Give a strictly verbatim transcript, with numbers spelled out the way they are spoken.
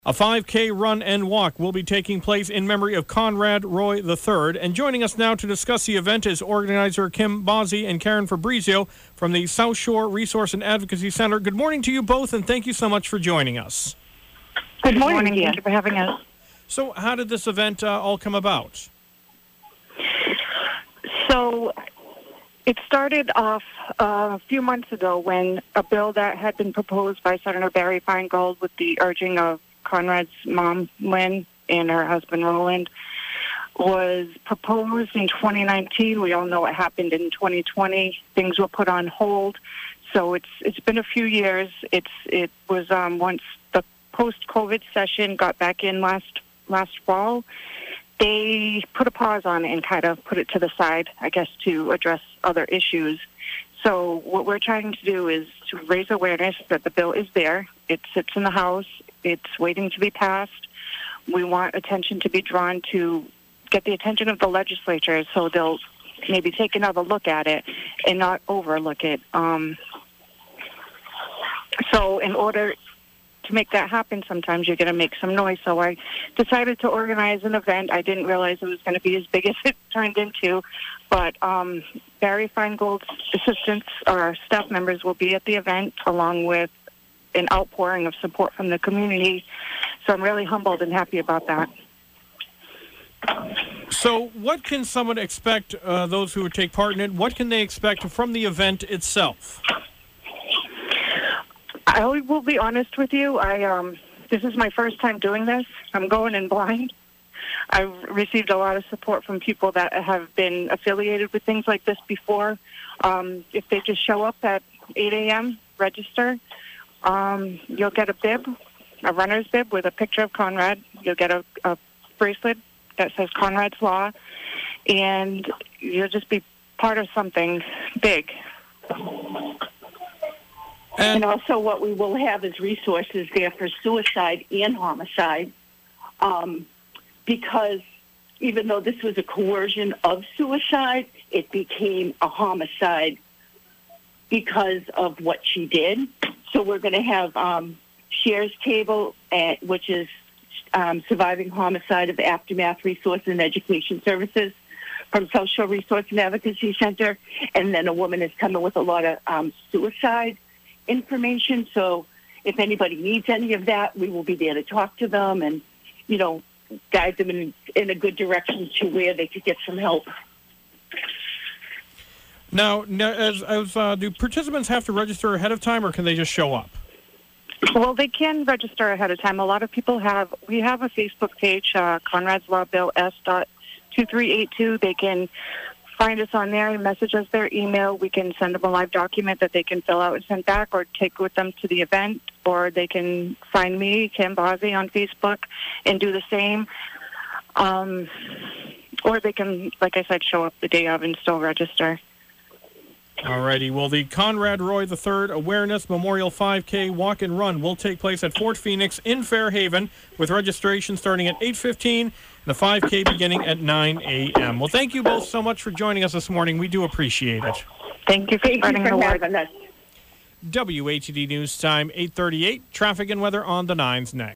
A five K run and walk will be taking place in memory of Conrad Roy the third. And joining us now to discuss the event is organizer Kim Bozzi and Karen Fabrizio from the South Shore Resource and Advocacy Center. Good morning to you both, and thank you so much for joining us. Good morning. Good morning. Thank you for having us. So how did this event uh, all come about? So it started off uh, a few months ago when a bill that had been proposed by Senator Barry Feingold with the urging of Conrad's mom, Lynn, and her husband, Roland, was proposed in twenty nineteen. We all know what happened in twenty twenty. Things were put on hold. So it's it's been a few years. It's It was um, once the post-COVID session got back in last last fall, they put a pause on it and kind of put it to the side, I guess, to address other issues. So what we're trying to do is to raise awareness that the bill is there. It sits in the House. It's waiting to be passed. We want attention to be drawn to get the attention of the legislature so they'll maybe take another look at it and not overlook it. Um, so in order to make that happen, sometimes you're going to make some noise. So I decided to organize an event. I didn't realize it was going to be as big as it turned into. But um, Barry Feingold's assistants or staff members will be at the event along with an outpouring of support from the community. So I'm really humbled and happy about that. So what can someone expect, uh, those who would take part in it, what can they expect from the event itself? I will be honest with you. I um, this is my first time doing this. I'm going in blind. I've received a lot of support from people that have been affiliated with things like this before. Um, if they just show up at eight a.m., register, um, you'll get a bib, a runner's bib with a picture of Conrad. You'll get a, a bracelet that says Conrad's Law, and you'll just be part of something big. And also what we will have is resources there for suicide and homicide, um, because even though this was a coercion of suicide, it became a homicide because of what she did. So we're going to have um, Shares Table, at, which is um, Surviving Homicide of Aftermath Resource and Education Services from South Shore Resource and Advocacy Center. And then a woman is coming with a lot of um, suicide information. So if anybody needs any of that, we will be there to talk to them and, you know, guide them in, in a good direction to where they could get some help. Now, as, as uh, do participants have to register ahead of time, or can they just show up? Well, they can register ahead of time. A lot of people have. We have a Facebook page, uh, Conrad's Law Bill S two three eight two. They can find us on there and message us their email. We can send them a live document that they can fill out and send back, or take with them to the event, or they can find me, Kim Bozzi, on Facebook and do the same. Um, or they can, like I said, show up the day of and still register. All righty. Well, the Conrad Roy the third Awareness Memorial five K Walk and Run will take place at Fort Phoenix in Fairhaven, with registration starting at eight fifteen and the five K beginning at nine a.m. Well, thank you both so much for joining us this morning. We do appreciate it. Thank you for spreading the word. W A T D News Time, eight thirty-eight. Traffic and weather on the nines next.